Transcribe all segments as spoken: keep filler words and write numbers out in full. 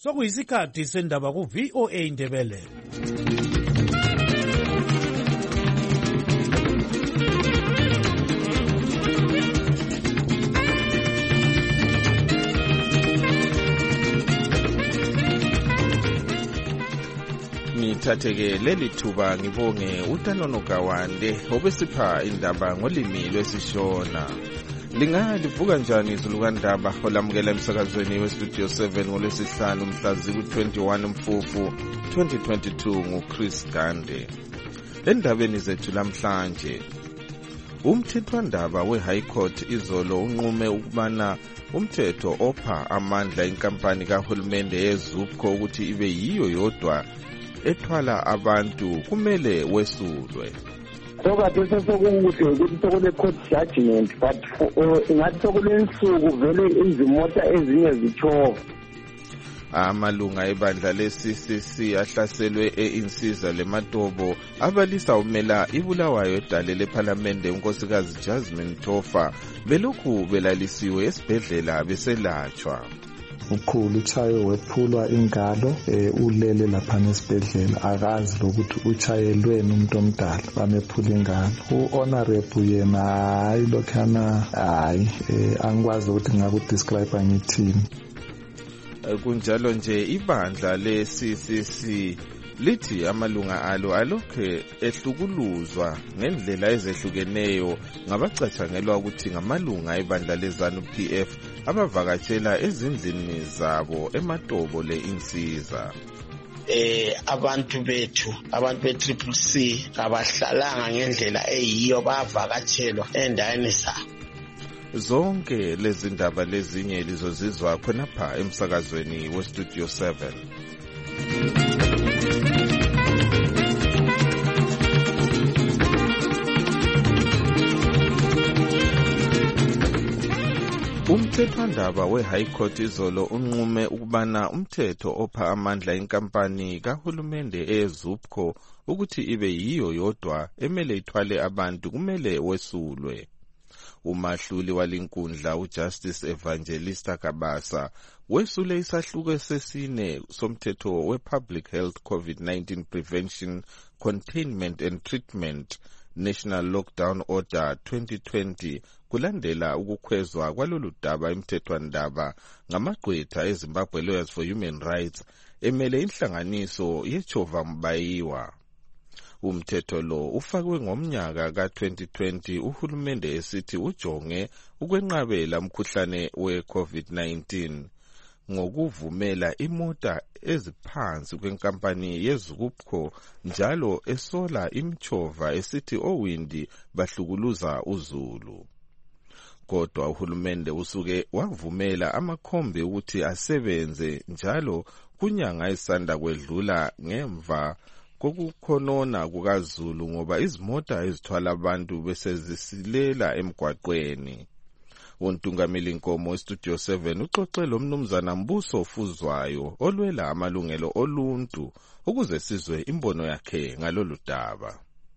sokuyisikhathi sendaba ku V O A Indebele. Ngithatheke leli thuba ngibonge uTanono Gawande obesipha indaba ngolimi lwesishona. Lingalivuka njani izulukandaba olamukela emsakazweni weStudio seven ngolwesihlanu mhla ziku-twenty-one Mfumfu twenty twenty-two nguChris Gande. Endabeni zethu lamhlanje, umthethwandaba we-High Court izolo unqume ukubana umthetho opha amandla inkampani kahulumende yeZUPCO ukuthi ibe yiyo yodwa ethwala abantu kumele wesulwe. So kade sekukuhle ukuthi sokule court judgment, but ingathi sokulensuku vele izimota ezinye zitshova. Amalunga ebandla le-C C C ahlaselwe e-Insiza leMatobo abalisa umela ibulawayo edale lephalamende unkosikazi Jasmine Tofa belokhu belalisiwe esibhedlela beselatshwa. Ukhulu uchayo wephulwa ingalo ulele lapha nesibhedlela akazi lokuthi uchayelweni umuntu omdala bamephula ingalo. U-honorable yena hayi lokhana hayi angikwazi ukuthi ngakudescribe ngithini. Kunjalo nje ibandla le-C C C lithi amalunga alo alokhe ehlukuluzwa ngendlela ezehlukeneyo ngabacatshangelwa ukuthi ngamalunga ebandla leZANU P F abavakatshela ezindlini zabo eMatobo le-Insiza. Eh abantu bethu abantu be-Triple C abahlalanga ngendlela eyiyo bavakatshelwa endaweni zabo. Zonke lezi ndaba lezinye lizozizwa khonapha emsakazweni weStudio seven. Umthethwandaba we-High Court izolo unqume ukubana umthetho opha amandla inkampani kahulumende eZUPCO ukuthi ibe yiyo yodwa emele ithwale abantu kumele wesulwe. Umahluli walinkundla uJustice Evangelista Kabasa wesule isahluko sesine somthetho we-Public Health COVID nineteen Prevention, Containment and Treatment National Lockdown Order twenty twenty kulandela ukukhwezwa kwalolu daba emthethwandaba ngamagqwetha eZimbabwe Lawyers for Human Rights emele inhlanganiso yeJehova Mbayiwa. Umthetho lo ufakwe ngomnyaka ka twenty twenty uhulumende esithi ujonge ukwenqabela umkhuhlane we-COVID nineteen ngokuvumela imota eziphansi kwenkampani yeZUPCO njalo esola imchova esithi owindi bahlukuluza uzulu. Kodwa uhulumende usuke wavumela amakhombe ukuthi asebenze njalo kunyanga isanda kwedlula ngemva kokukhonona kukaZulu ngoba izimota ezithwala abantu bese zisilela emgwaqweni. Untungameli Nkomo weStudio seven uxoxe lo mnumzana Mbuso Fuzwayo olwela amalungelo oluntu ukuze sizwe imbono yakhe ngalolu daba.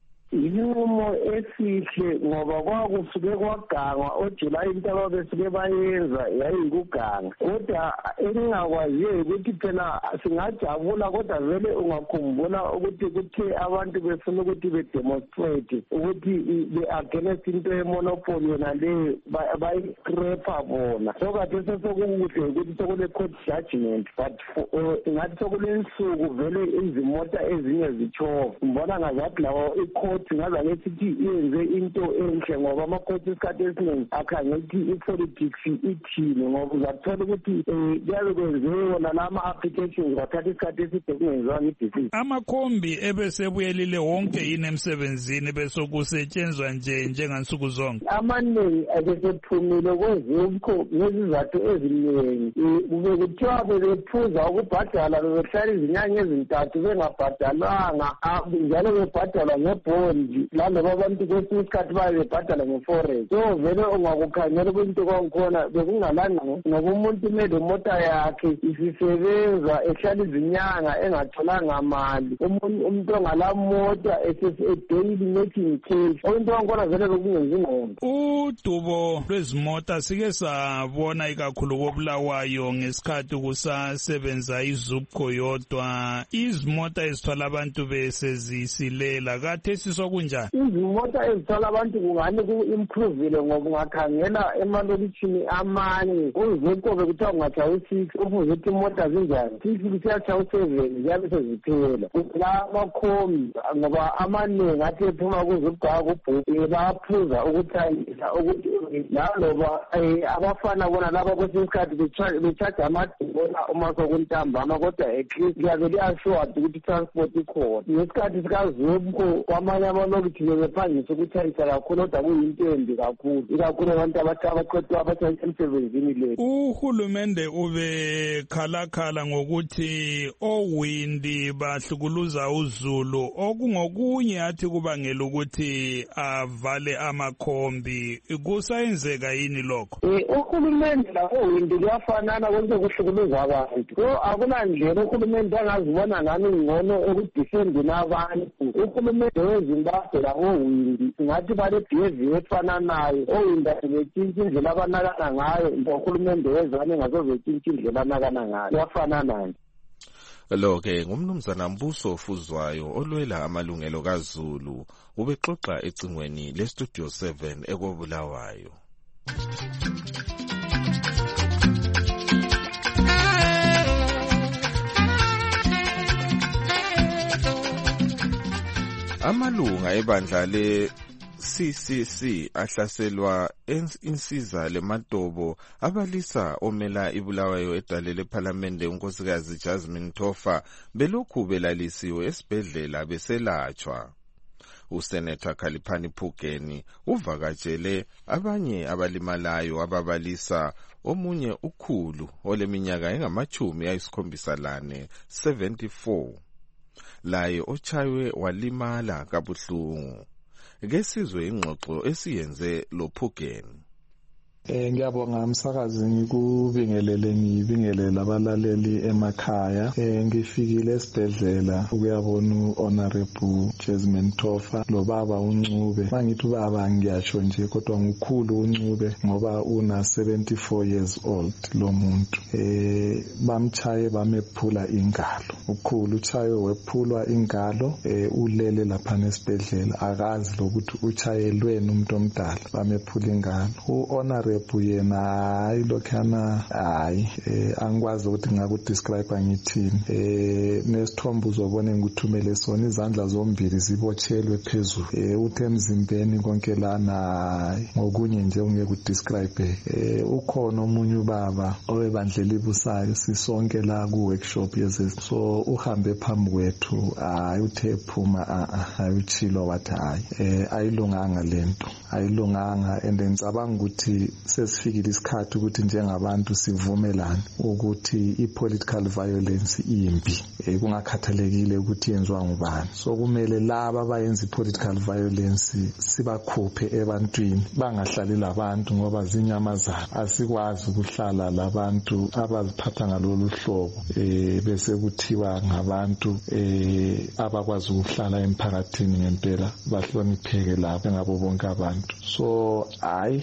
Inqumo esihle ngoba kwakusuke kwagangwa oJulayi into ababesuke bayenza yayikuganga, kodwa engingakwaziyo ukuthi phela singajabula kodwa vele ungakhumbula ukuthi kuthe abantu befuna ukuthi bedemonstrate ukuthi be-against into yemonopoly yona leyo bayicrepa bona. So kade sekukuhle ukuthi sokule court judgment, but ingathi sokulensuku vele izimota ezinye zitshova. Ngibona ngazathi lawo i-court ngaza ngethi iyenze into enhle ngoba amakhosi isikhathi esiningi akhangela ukuthi i-politics ithini ngoba uzathola ukuthi kuyabe kwenziwe wona lama-applications bathatha isikhathi eside kungenziwanga i-decision. Amakhombi ebesebuyelile wonke yini emsebenzini bese kusetshenzwa nje njengansuku zonke? Amaningi abesephumile kweZUPCO ngezizathu eziningi. Kube kuthiwa bebephuza ukubhadala bebehlala izinyanga ezintathu bengabhadalwanga njalo bebhadalwa ngebhodi bengaqondi laloba abantu kwesinye isikhathi baye bebhadala nge-forex. So vele ungakukhangela kwinto kwakhona bekungalanga ngoba umuntu umele imota yakhe isisebenza ehlala izinyanga engatholanga mali, umuntu ongala mota daily making cash, into kwakhona vele bekungenzi ngqondo. Udubo lwezimota sike sabona ikakhulu koBulawayo ngesikhathi kusasebenza iZUPCO yodwa, izimota ezithwala abantu besezisilela kade sisokunjani? Izimota ezithwala abantu kungani ku-improvile ngoba ungakhangela emalokitshini amanye uZUPCO bekuthiwa ungatshawa u-six ufuze ukuthi imota zinjani six kusiyatshawa u-seven ziyabe seziphela. La amakhomi ngoba amaningi athi ephuma kuZUPCO akubhubhi bayaphuza ukuthayisa ukuthi naloba abafana bona laba kwesinye isikhathi bechaja amadona uma sokuntambama kodwa at least kuyabe li-assured ukuthi transport ikhona. Ngesikhathi sikaZUPCO kwamanye amalokithi bebephangisa ukuthayisa kakhulu kodwa kuyinto embi kakhulu ikakhulu abantu abaqedwa abathayisa emsebenzini le. Uhulumende ubekhalakhala ngokuthi owindi bahlukuluza uZulu okungokunye athi kubangela ukuthi avale amakhombi. Kusayenzeka yini lokho? Uhulumende lawowindi luyafanana konke kuhlukuluza abantu. So akunandlela uhulumende angazibona ngani ngcono ekudifendeni abantu. Uhulumende weZimbabwe lawowindi singathi bale-behavior efananayo. Owindi asinetshintsha indlela abanakana ngayo, uhulumende wezane ngazozetshintsha indlela anakana ngayo. Kuyafanana nje. Lo-ke ngumnumzana Mbuso Fuzwayo olwela amalungelo kaZulu ubexoxa ecingweni leStudio seven ekobulawayo. Amalunga ebandla le C C C ahlaselwa insiza leMatobo abalisa omela iBulawayo edale leParliament unkosikazi Jasmine Tofa belokhu belalisiwe esibhedlela beselatshwa. Usenator Khaliphani Phugeni uvakatshele abanye abalimalayo ababalisa omunye ukhulu oleminyaka engamachumi ayisikhombisa lane seventy-four. Laye ochaywe walimala kabuhlungu. Ngesizwe ingxoxo esiyenze lo Phugeni. Eh ngiyabonga umsakazi ngikubingelele ngibingelela abalaleli emakhaya. Eh ngifikile esibhedlela ukuyabona uHonorable Jasmine Tofa lo baba uNcube. Mangithi ubaba ngiyasho nje kodwa ngukhulu uNcube ngoba una seventy-four years old lo muntu. Eh bamchaye bamephula ingalo. Ukhulu uchaye wephulwa ingalo eh ulele lapha nesibhedlela akazi lokuthi uchayelweni umuntu omdala bamephula ingalo. uHonorable yena hayi lokhana hayi eh angikwazi ukuthi ngakudescribe ngithini. Eh nesithombe uzobona ngikuthumele sona izandla zombili zibotshelwe phezulu. Eh uthe emzimbeni konke lana ngokunye nje ungeke udescribe. Eh ukhona omunye ubaba owebandlela ibusayo sisonke la ku workshop yese so uhambe phambi kwethu hayi uthe phuma hayi uchilo wathi hayi eh ayilunganga lento ayilunganga and ngicabanga ukuthi sesifikile isikhathi ukuthi njengabantu sivumelane ukuthi ipolitical violence imbi kungakhathalekile ukuthi yenziwa ngubani. So kumele laba abayenza ipolitical violence sibakhuphe ebantwini bangahlali labantu ngoba zinyamazana. Asikwazi ukuhlala labantu abaziphatha ngalolu hlobo eh bese kuthiwa ngabantu eh abakwazi ukuhlala emphakathini ngempela bahlonipheke lapho ngabo bonke abantu. So hayi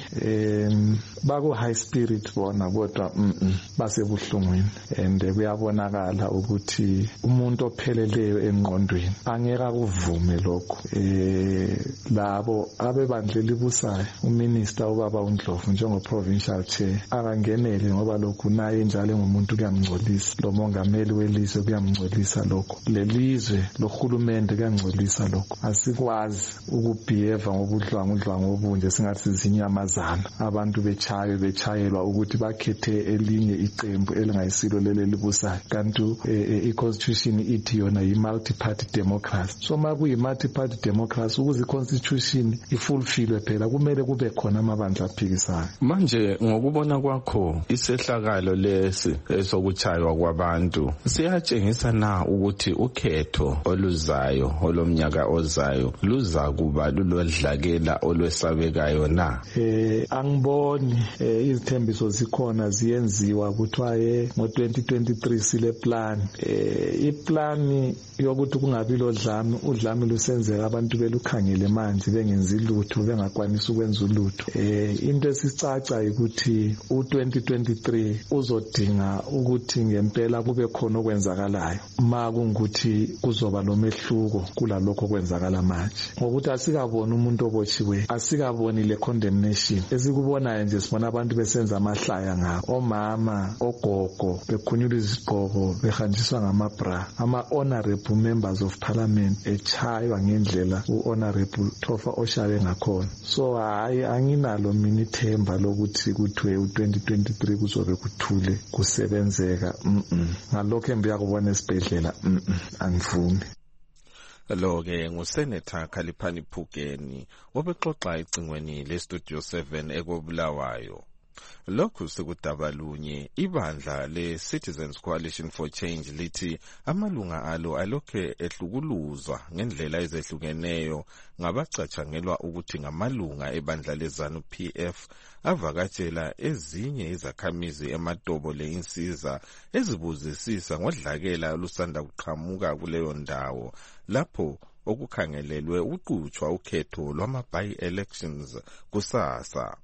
em baku high spirit bona kodwa mhm basebuhlungwini and kuyabonakala ukuthi umuntu opheleleyo engqondweni angeke akuvume lokho. Eh labo abebandlela ibusayo uminister ubaba uNdlovu njengo provincial chair akangenele ngoba lokhu naye njalo ngumuntu kuyamngcolisa. Lo mongameli welizwe kuyamngcolisa lokho. Lelizwe lohulumende kuyangcolisa lokho. Asikwazi ukubehave ngobudlwangu udlwangu obunje singathi zinyamazana. Abantu abantu bechaye bechayelwa ukuthi bakhethe elinye iqembu elingayisilo leli libusayo kanti i-constitution ithi yona yi-multi-party democracy. So ma kuyi-multi-party democracy ukuze i-constitution ifulfillwe phela kumele kube khona amabandla aphikisayo. Manje ngokubona kwakho isehlakalo lesi esokuchaywa kwabantu siyatshengisa na ukuthi ukhetho oluzayo olomnyaka ozayo luza kuba lulodlakela olwesabekayo na? Eh angiboni izithembiso zikhona ziyenziwa kuthiwa ngo twenty twenty-three sile plan eh iplan yokuthi kungabi lodlame udlame lusenzeka abantu belukhangele manje bengenzi lutho bengakwanisa ukwenza ulutho. Eh into esicaca ukuthi u twenty twenty-three uzodinga ukuthi ngempela kube khona okwenzakalayo ma kungukuthi kuzoba nomehluko kulalokho kwenzakala manje ngokuthi asikabona umuntu obotshiwe asikaboni le condemnation esikubonayo nje sibona abantu besenza amahlaya ngabo omama ogogo bekhunyula izigqoko behanjiswa ngamabra ama honorable members of parliament echaywa ngendlela u honorable Tofa Oshawe ngakhona. So hayi anginalo mina ithemba lokuthi kuthiwe u twenty twenty-three kuzobe kuthule kusebenzeka mhm ngalokho engiyakubona esibhedlela mhm angivumi. Lo ke nguSenator Khaliphani Phukeni obexoxa icingweni leStudio seven ekobulawayo. Lokhu sekudabalunye ibandla le-Citizens Coalition for Change lithi amalunga alo alokhe ehlukuluzwa ngendlela ezehlukeneyo ngabacatshangelwa ukuthi ngamalunga ebandla leZanu P F avakatshela ezinye izakhamizi ematobo leinsiza ezibuzisisa ngodlakela olusanda kuqhamuka kuleyo ndawo lapho okukhangelelwe ukuqhutshwa ukhetho lwama-by-elections kusasa.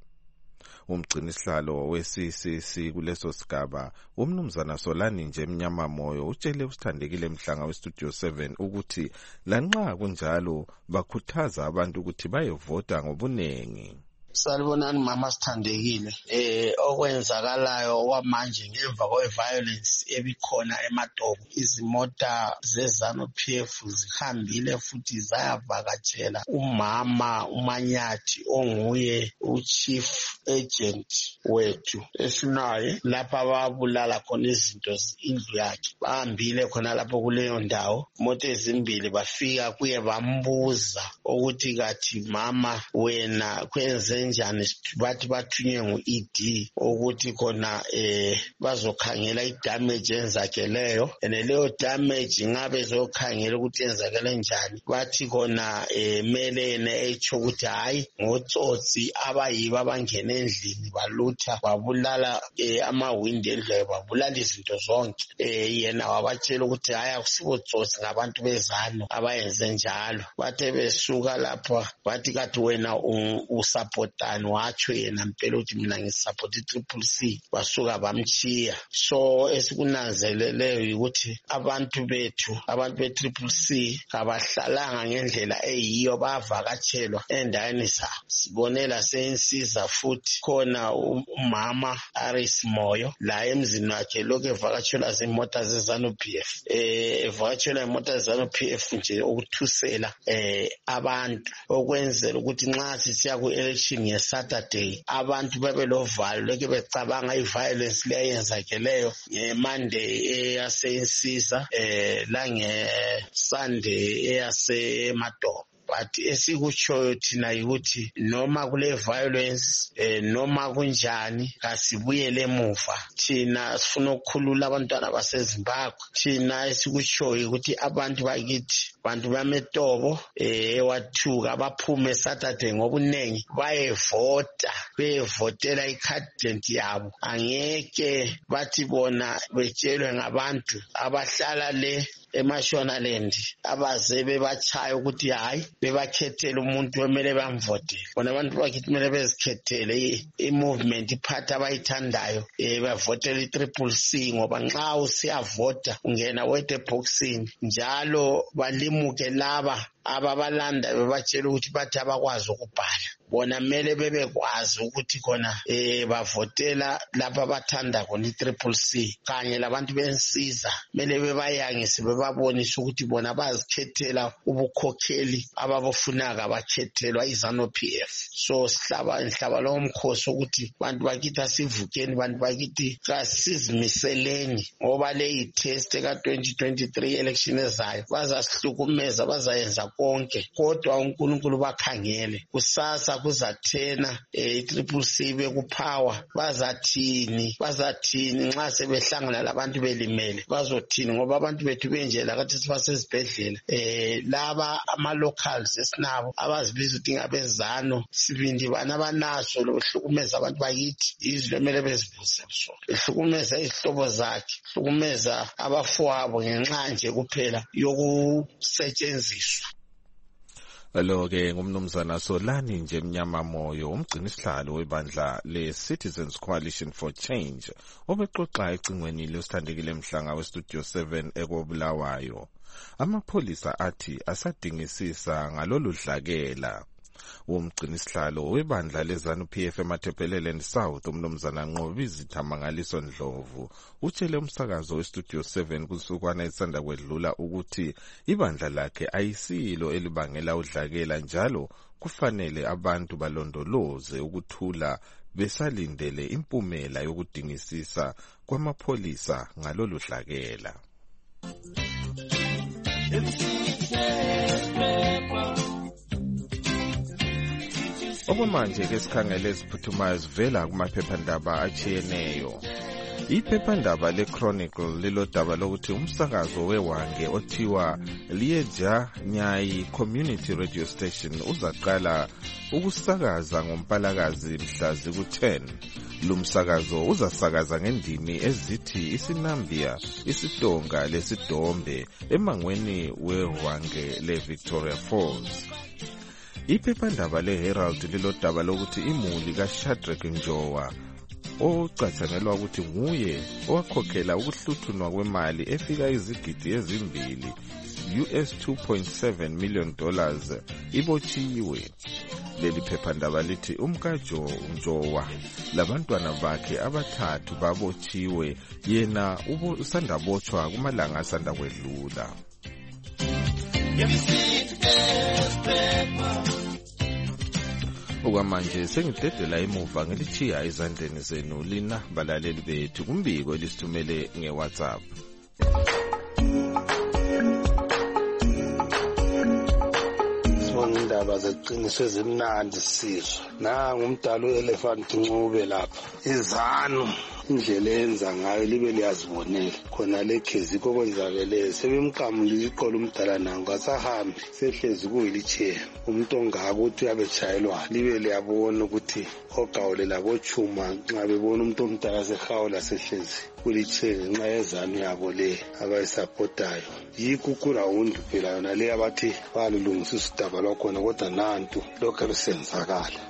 Umgcinisihlalo we-C C C kuleso sigaba umnumzana Solani nje Mnyama Moyo utshele usithandekile Mhlanga weStudio seven ukuthi lanxa kunjalo bakhuthaza abantu ukuthi bayevota ngobunengi. Salibonani mama Sithandekile eh okwenzakalayo kwamanje ngemva kwe-violence ebikhona ematobo izimota zeZanu P F zihambile futhi zayavakatshela umama uManyathi onguye uchief agent wethu esinaye lapha babulala khona izinto indlu yakhe bahambile khona lapho kuleyo ndawo imoto ezimbili bafika kuye bambuza ukuthi kathi mama wena kwenze njani bathi bathunywe ngu-E D ukuthi khona eh bazokhangela i-damage enzakeleyo ene leyo damage ngabe zokhangela ukuthi enzakele njani bathi khona eh melene echo ukuthi hayi ngotsotsi abayiba bangena endlini balutha babulala eh amawindi endlu babulala izinto zonke eh yena wabatshela ukuthi hayi akusibotsotsi ngabantu bezano abayenze njalo bathe besuka lapha bathi kathi wena usupport and wacho yena mpela ukuthi mina ngisupport i-Triple C basuka bamchiya. So esikunanzeleleyo ukuthi abantu bethu abantu be-Triple C abahlalanga ngendlela eyiyo bavakatshelwa endaweni zabo. Sibonela seinsiza futhi khona umama Aris Moyo la emzini wakhe lokho evakatshelwa zimota zeZanu P F eh evakatshelwa imota zeZanu P F nje ukuthusela eh abantu okwenzela ukuthi nxa sisiya ku-election Saturday abantu babelovalo lokho becabanga i-violence leyenzakeleyo ngeMonday eyaseinsiza eh la ngeSunday eyasemadobo. But esikutshoyo thina ukuthi noma kule violence eh noma kunjani kasibuyele emuva thina sifuna ukukhulula abantwana baseZimbabwe thina esikutshoyo ukuthi abantu bakithi bantu bametobo eh wathuka baphume Saturday ngobunengi bayevota bevotela i-candidate yabo angeke bathi bona betshelwe ngabantu abahlala le eMashonaland abaze bebachaya ukuthi hayi bebakhethela umuntu omele bamvotele bona abantu bakithi kumele bezikhethele i-movement iphatha abayithandayo eh bavotela i-Triple C ngoba nxa usiyavota ungena wethe eboxini njalo balimuke laba ababalanda bebatshela ukuthi bathi abakwazi ukubhala bona mele bebekwazi ukuthi khona eh bavotela lapha bathanda khona i-Triple C kanye labantu bensiza mele bebayangise bebabonisa ukuthi bona bazikhethela ubukhokheli ababufunaka abakhethelwa iZANU P F. So sihlaba inhlaba lo mkhosi ukuthi bantu bakithi asivukeni, bantu bakithi kasizimiseleni ngoba le i-test ka twenty twenty-three election ezayo bazasihlukumeza, bazayenza konke kodwa uNkulunkulu bakhangele kusasa kuzathena i-Triple C bekupower bazathini bazathini nxa sebehlangana labantu belimele bazothini ngoba abantu bethu benjela kathi sibasezibhedlela eh laba ama locals esinabo abazibiza ukuthi ngabezano sibindi bana abanaso lokuhlukumeza abantu bakithi izwe mele bezibuze so ihlukumeza izihlobo zakhe hlukumeza abafowabo ngenxa nje kuphela yokusetshenziswa. Lo ke ngumnumzana Solani nje Mnyama Moyo umgcini isihlalo webandla le Citizens Coalition for Change obexoxa ecingweni losithandekile emhlanga we Studio seven ekobulawayo. Amapholisa athi asadingisisa ngalolu dlakela. Umgcini isihlalo webandla leZANU P F eMathephelele South umnumzana Nqobizi Thamangaliso Ndlovu utshele umsakazo we Studio seven kusukwana esanda kwedlula ukuthi ibandla lakhe ayisilo elibangela udlakela njalo kufanele abantu balondoloze ukuthula besalindele impumela yokudingisisa kwamapholisa ngalolu dlakela. Okwamanje ke sikhangele isiphuthumayo sivela kumaphephandaba achiyeneyo. Iphephandaba le-Chronicle lilodaba lokuthi umsakazo wewange othiwa Lieja Nyayi Community Radio Station uzaqala ukusakaza ngoMpalakazi mhla ziku-ten. Lumsakazo uzasakaza ngendimi ezithi isinambia, isitonga lesidombe emangweni wewange le-Victoria Falls. Iphephandaba le-Herald lilodaba lokuthi imuli kaShadrack Njowa ocathangelwa ukuthi nguye owakhokhela ukuhluthunwa kwemali efika izigidi ezimbili U S two point seven million dollars ibotshiwe. Leli phephandaba lithi umkajo Njowa labantwana bakhe abathathu babotshiwe yena usandabotshwa kumalanga asanda kwedlula. Okwamanje sengidedela emuva ngelichiya ezandleni zenu lina balaleli bethu kumbiko elisithumele ngeWhatsApp. Indaba zeqiniso ezimnandi sizwe nangu umdala uElephant Ncube lapha iZANU indlela enza ngayo libe liyazibonela khona lekhezi kokwenzakele sebemqamula iqolo umdala nangu asahambi sehlezi kuyilichair umuntu ongaka uthi abetshayelwa libe liyabona ukuthi ogawule labochuma nxa bebona umuntu omdala sehawula sehlezi kulichair nxa yeZANU yabo le abayisupportayo yikukura undu phela yona le abathi balulungisa isidaba lwakhona kodwa nantu lokho lusenzakala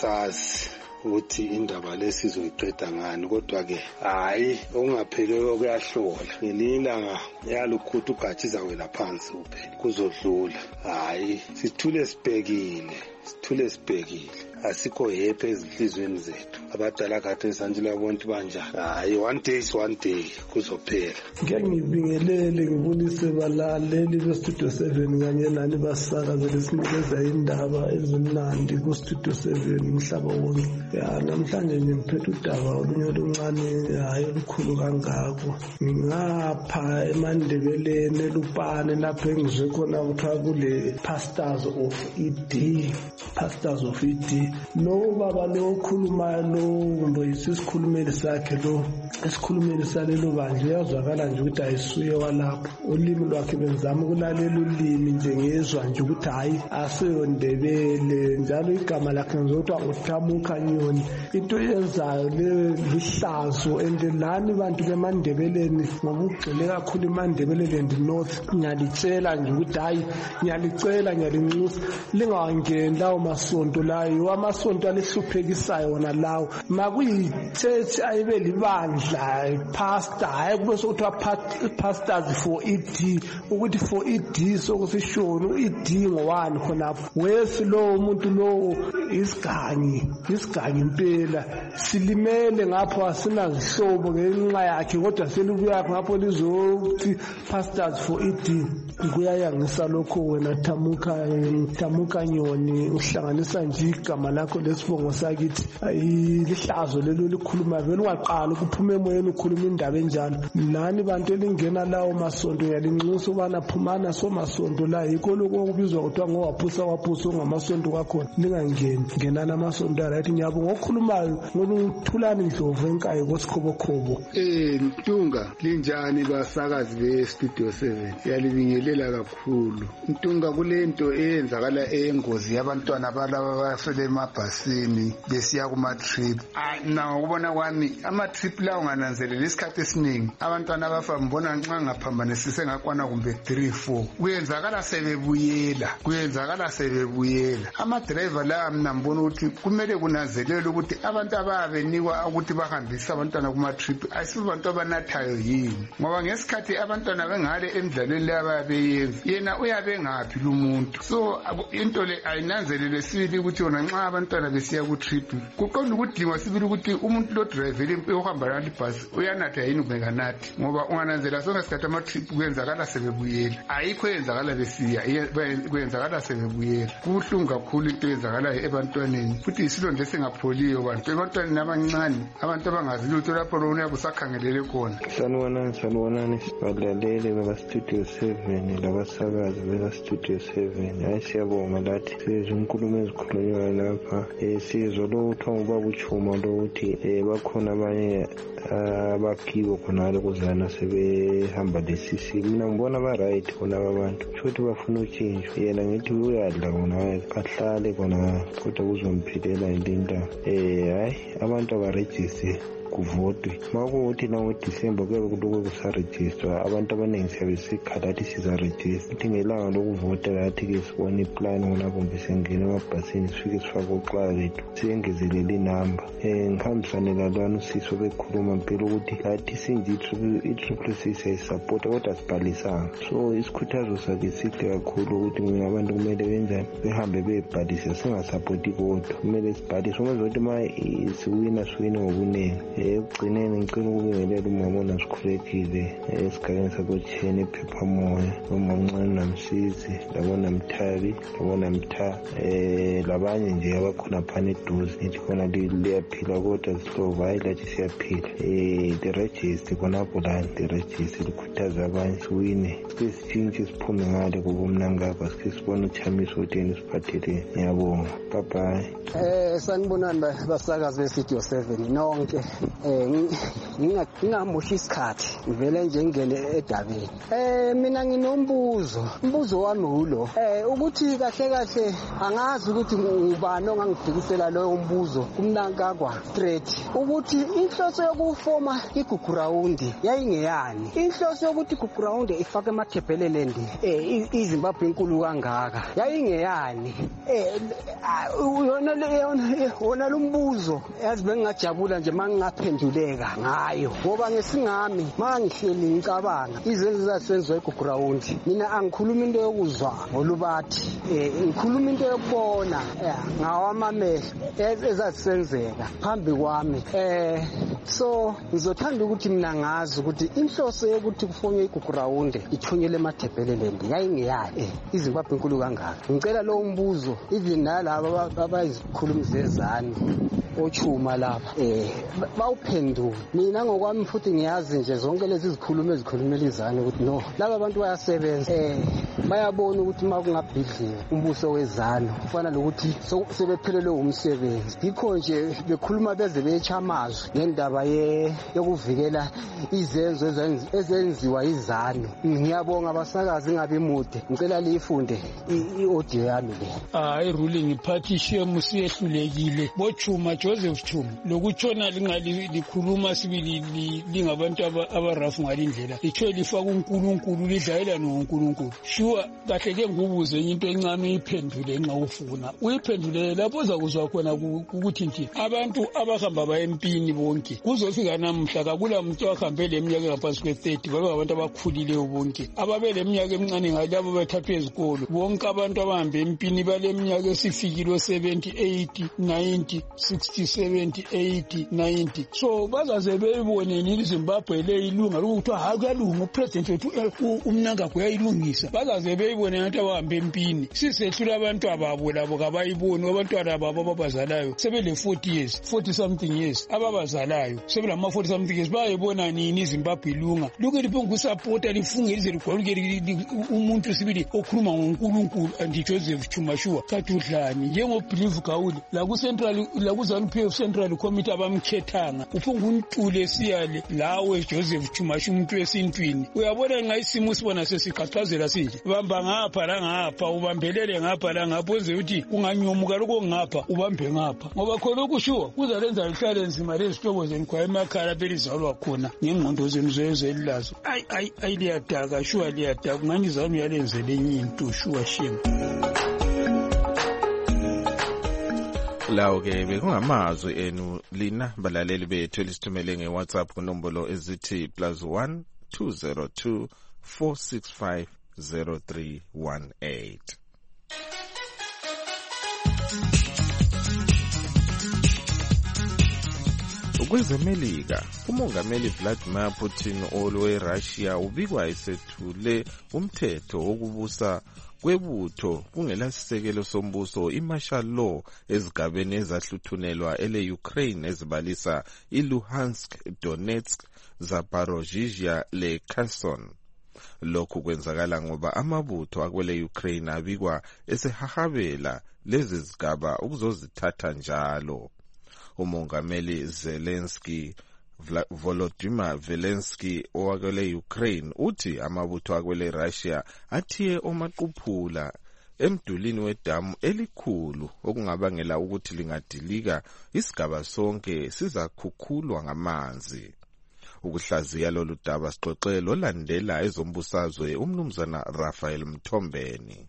asazi ukuthi indaba lesizoyiqeda ngani kodwa ke hayi okungapheliyo kuyahlola ngelilanga yalukhuthu ugatshiza wena phansi uphela kuzodlula hayi sithule sibhekile sithule sibhekile asikho happy ezinhlizweni zethu abadala kade sanjela bonke banja hayi one day is one day kuzophela. Ngeke ngibingelele ngibulise balaleli be Studio seven kanye nani basakazela sinikeza indaba ezimnandi ku Studio seven umhlaba wonke. Ya namhlanje ngiphethe udaba olunye oluncane hayi olukhulu kangako. Ngingapha eMandebeleni eLupane lapho engizwe khona kuthiwa kule pastors of E D pastors of E D lo baba lo khulumayo lo kumbe isisikhulumeli sakhe lo esikhulumeli salelo banje yazwakala nje ukuthi ayisuye walapho ulimi lwakhe benzama ukulalela ulimi nje ngezwa nje ukuthi hayi aseyondebele njalo igama lakhe ngizothiwa uThamuka Nyoni into yenzayo le lihlazo endelani bantu beMandebeleni ngokugxile kakhulu eMandebeleni and North ngiyalitshela nje ukuthi hayi ngiyalicela ngiyalinxusa lingawangeni lawo masonto layo amasonto alihluphekisa wona lawo makuyi church ayibe libandla pastor hayi kube sokuthiwa pastors for E D ukuthi for E D sokusishona u E D ngowani khonapho wesi lo umuntu lo isigangi isigangi impela silimele ngapho asinazihlobo ngenxa yakhe kodwa selibuya ngapho lizokuthi pastors for eating kuyayangisa lokho wena Tamuka Tamuka Nyoni uhlanganisa nje igama lakho lesibongo sakithi ayilihlazo lelo likhuluma vele waqala ukuphume emoyeni ukhuluma indaba enjalo nani bantu elingena lawo masonto yalinxusa ubana phumana somasonto la yikho lokho okubizwa kuthiwa ngowaphusa waphusa ngamasonto kwakhona lingangeni ngenana amasonto arathi nyabo ngokhulumayo ngokuthulana indlovu enkayi kosikhobo eh Ntunga linjani basakazi be Studio seven yalibingelela kakhulu Ntunga kulento eyenzakala engozi yabantwana balaba bafele emabhasini besiya kuma trip na ukubona kwami ama trip lawo ngananzelela isikhathi esiningi abantwana abafa mbona nxa ngaphambanisise ngakwana kumbe three four kuyenzakala sebebuyela kuyenzakala sebebuyela ama driver la mina mbona ukuthi kumele kunanzelele ukuthi abantu ababenikwa ukuthi bahambise abantwana kuma trip ayisibo abantu abanathayo yini ngoba ngesikhathi abantwana bengale emidlalweni laba beyenza yena uyabe ngaphi lumuntu so into le ayinanzelele sibili ukuthi yona nxa abantwana besiya ku trip kuqonda ukudingwa sibili ukuthi umuntu lo driver impilo ohamba nali bus uyanatha yini kubenganathi ngoba ungananzela sonke isikhathi ama trip kuyenzakala sebebuyela ayikho yenzakala besiya kuyenzakala sebebuyela kubuhlungu kakhulu into yenzakala ebantwaneni futhi isilonde singapholiyo bantu ebantwaneni abancane abantu abangazi lutho lapho lo uyabusakhangelele khona sanwana sanwana sibadlalele baba Studio seven labasakazi baba Studio seven ayisiyabonga lathi sizwe inkulumo ezikhulunywa lapha esizwe lo uthiwa ngoba buchuma lo uthi bakhona abanye abaphiwe khonale kuzana sebehamba lesisi mina ngibona ba right khona abantu futhi bafuna utshintsho yena ngithi uyadla khona kahlale khona kodwa kuzomphilela indinda eh hayi abantu abaregister kuvotwe makuthi na ngoDecember kuyabe kuloko kusaregister abantu abaningi siyabe sikhalathi sizaregister ukuthi ngelanga lokuvota lathi ke sibone iplan ngona kumbe sengena emabhasini sifike sifake uxwala lethu siyengezelele inamba eh ngihambisane lalwana usiso bekhuluma impela ukuthi lathi sinje i-triple C siyisupport kodwa sibhalisanga so isikhuthazo sakhe sihle kakhulu ukuthi abantu kumele benzani behambe bebhalisa singasupporti kodwa kumele sibhalise uma zothi ma siwina siwina ngobunene ekugcineni ngicela ukubingelela umama onasikhulekile esigabeni sakoTsheni ephepha moya uMamncane Namsizi labona Mthabi labona Mtha eh labanye nje abakhona phana eduze nithi khona liyaphila kodwa sihlobo hayi lathi siyaphila eh the register khonapho la the register likhuthaza abanye siwine sisitshintshe siphume ngale kubumna ngapha sibone uChamiso hoteni siphathele ngiyabonga bye bye eh sanibonani basakazi be Studio seven nonke eh ngingamoshi isikhathi ngivele nje ngene edabeni eh mina nginombuzo umbuzo wami ulo eh ukuthi kahle kahle angazi ukuthi ngubani ongangifikisela loyo mbuzo kumnankakwa straight ukuthi inhloso yokufoma igugground yayingeyani inhloso yokuthi igugground ifake emathebhelelendi eh iZimbabwe inkulu kangaka yayingeyani eh yona le wona lumbuzo yazi bengingajabula nje mangingaphenduleka ngayo ngoba ngesingami mangihleli ngicabanga izenzo zasenziwa igugground mina angikhuluma into yokuzwa ngolubathi eh ngikhuluma into yokubona ngawamamehlo ezasenzeka phambi kwami eh so ngizothanda ukuthi mina ngazi ukuthi inhloso yokuthi kufonywe igugground ithunyele emathebhelelendi yayingeyani iZimbabwe inkulu kangaka ngicela lo mbuzo even nalabo abayizikhulumi zezani ochuma lapha eh bawuphendula mina ngokwami futhi ngiyazi nje zonke lezi zikhuluma ezikhulumela izani ukuthi no laba abantu bayasebenza eh bayabona ukuthi makungabhidliwe umbuso wezano ufana lokuthi sebephelele umsebenzi yikho nje bekhuluma beze bechamazwe ngendaba ye yokuvikela izenzo ezenziwa izano ngiyabonga abasakazi ngabe mude ngicela lifunde iaudio yami le ah iruling party shemusi ehlulekile bochuma Joseph Chuma lokutshona likhuluma sibili lingabantu abarafu ngalindlela litshwe lifaka uNkulunkulu lidlayela noNkulunkulu sure kahle ke ngubuze into encane iphendule nxa ufuna uyiphendule lapho uzakuzwa khona ukuthi nje abantu abahamba bayempini bonke kuzofika namhla kakula umuntu ohambe leminyaka ngaphansi kwe thirty babe abantu abakhulileyo bonke ababe leminyaka emincane ngalabo bethathwe ezikolo bonke abantu abahamba empini baleminyaka esifikile seventy eighty ninety sixty seventy eighty ninety so bazaze beyibone nini Zimbabwe le ilunga ukuthi hayi kuyalunga upresident wethu umnanga kuyayilungisa bazaze beyibone abantu abahamba empini sisehlula abantu ababo labo kabayiboni abantwana babo ababazalayo sebele forty years forty something years ababazalayo sebelama forty something years bayibona nini Zimbabwe ilunga luke liphongu supporta lifunge lize ligwaluke umuntu sibili okhuluma ngoNkulunkulu and Joseph Chuma sure kathi udlani njengo believe Gauli la ku central la ku ZANU P F central committee abamkhethanga uphunga untule siyale lawe Joseph Chuma umuntu wesintwini uyabona ngayisimo sibona sesiqhaqhazela sinje bamba ngapha la ngapha ubambelele ngapha la ngapha uze uthi kunganyomuka lokho ngapha ubambe ngapha ngoba khona ukushuwa kuzalenza lihlale nzima lezitobo zenikhwa emakhala belizalwa khona ngengqondo zenu zezelilazo ay ay ay liyadaka shuwa liyadaka ngani ZANU yalenzele enye into shuwa shame. Lawo ke bekungamazwi enu lina balaleli bethu elisithumele ngeWhatsApp kunombolo ezithi plus one two zero two four six five zero three one eight. Kwezemelika umongameli Vladimir Putin olwe Russia ubikwa esethule umthetho wokubusa kwebutho kungelasisekelo sombuso imartial law ezigabeni ezahluthunelwa ele Ukraine ezibalisa iLuhansk, Donetsk, Zaporozhye le Kherson. Lokhu kwenzakala ngoba amabutho akwele Ukraine abikwa esehahabela lezi zigaba ukuzozithatha njalo. Umongameli Zelensky Volodymyr Zelensky owakwele Ukraine uthi amabutho akwele Russia athiye omaquphula emdulini wedamu elikhulu okungabangela ukuthi lingadilika isigaba sonke sizakhukhulwa ngamanzi. Ukuhlaziya lolu daba sixoxelo landela ezombusazwe umnumzana Raphael Mthombeni.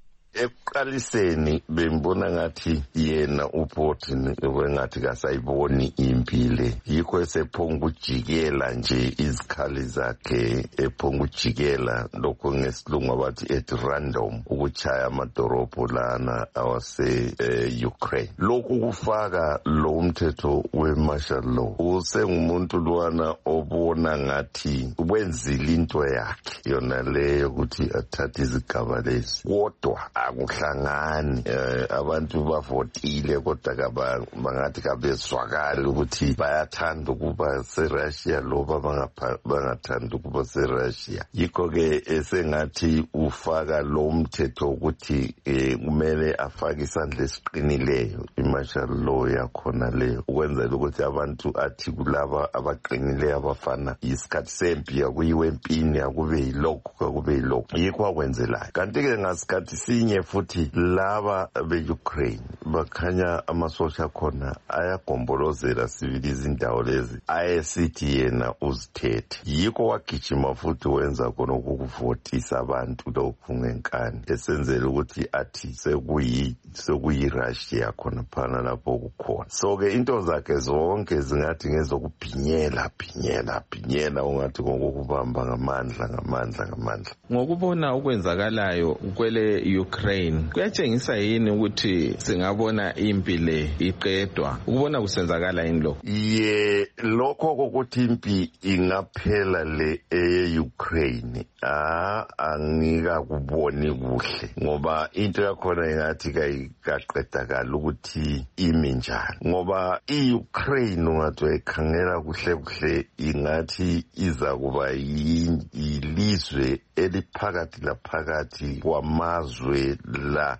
Ekuqaliseni bembona ngathi yena uPutin wengathi kasayiboni impile yikho esephonga ukujikela nje izikhali zakhe ephonga ukujikela lokho ngesilungu abathi at random ukuchaya amadorobho lana awase Ukraine. Lokhu kufaka lo umthetho we-martial law usengumuntu lwana obona ngathi wenzile into yakhe yona leyo ukuthi athathe izigaba lezi kodwa akuhlangani abantu bavotile kodwa bangathi kabezwakala ukuthi bayathanda ukuba seRussia loba bangathanda ukuba seRussia. Yikho ke esengathi ufaka lo mthetho ukuthi kumele afake isandla esiqinileyo i-martial law yakhona leyo ukwenzela ukuthi abantu athi kulaba abaqinileyo abafana isikhathi sempi akuyiwe empini akube yilokho akube yilokho yikho akwenzelayo. Kanti ke ngasikhathi sinye futhi laba be-Ukraine bakhanya amasosha khona ayagombolozela sibili izindawo lezi ayesithi yena uzithethe. Yikho wagijima futhi wenza khona ukuvotisa abantu lokhu ngenkani esenzela ukuthi athi sekuyi sekuyi-Russia khona phana lapho kukhona. So ke into zakhe zonke zingathi ngezokubhinyela bhinyela bhinyela ungathi ngokubamba ngamandla ngamandla ngamandla. Ngokubona ukwenzakalayo kwele Ukraine kuyatshengisa yini ukuthi singabona impi le iqedwa ukubona kusenzakala yini lokho? Ye lokho kokuthi impi ingaphela le e-Ukraine ah angika kuboni kuhle ngoba into yakhona ingathi kaqedakala ukuthi imi njani ngoba i-Ukraine ungathi ekhangela kuhle kuhle ingathi iza kuba yilizwe eliphakathi laphakathi kwamazwe eh la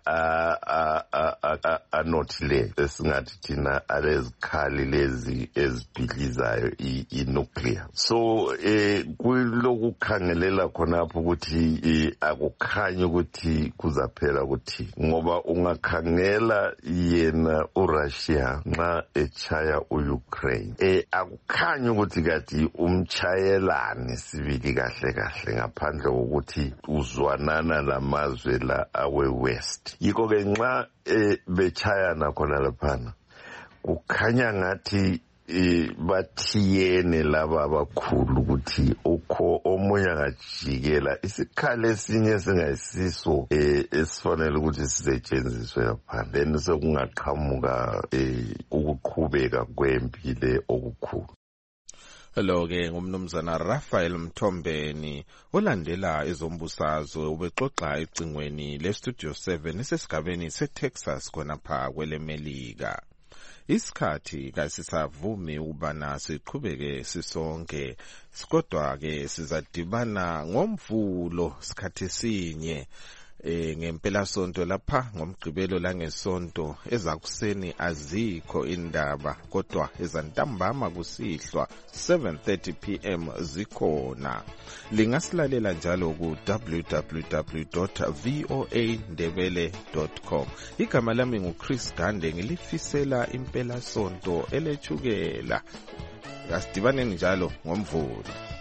anothile esingathi thina alezikhali lezi ezibhidlizayo i-nuclear. So eh kulokukhangelela khonapho ukuthi akukhanyi ukuthi kuzaphela ukuthi ngoba ungakhangela yena uRussia nxa echaya uUkraine eh akukhanyi ukuthi kathi umchayelane sibili kahle kahle ngaphandle kokuthi uzwanana lamazwe la awe west. Yiko ke nxa eh bechayana khona laphana kukhanya ngathi eh bathiyene laba abakhulu ukuthi ukho omunye ngajikela isikhali esinye singayisiso eh esifanele ukuthi sisetshenziswe lapha then sekungaqhamuka eh ukuqhubeka kwempilo okukhulu. Lo ke ngumnumzana Raphael Mthombeni olandela ezombusazwe ubexoxa ecingweni le Studio seven esesigabeni seTexas khonapha kwelemelika. Isikhathi kasisavumi ubana siqhubeke sisonke kodwa ke sizadibana ngomvulo sikhathi sinye eh ngempela sonto lapha ngomgqibelo langesonto ezakuseni azikho indaba kodwa ezantambama kusihlwa seven thirty p m zikhona. Lingasilalela njalo ku w w w dot voa ndebele dot com. Igama lami nguChris Gande ngilifisela impela sonto elechukela. Asidibane njalo ngomvulo.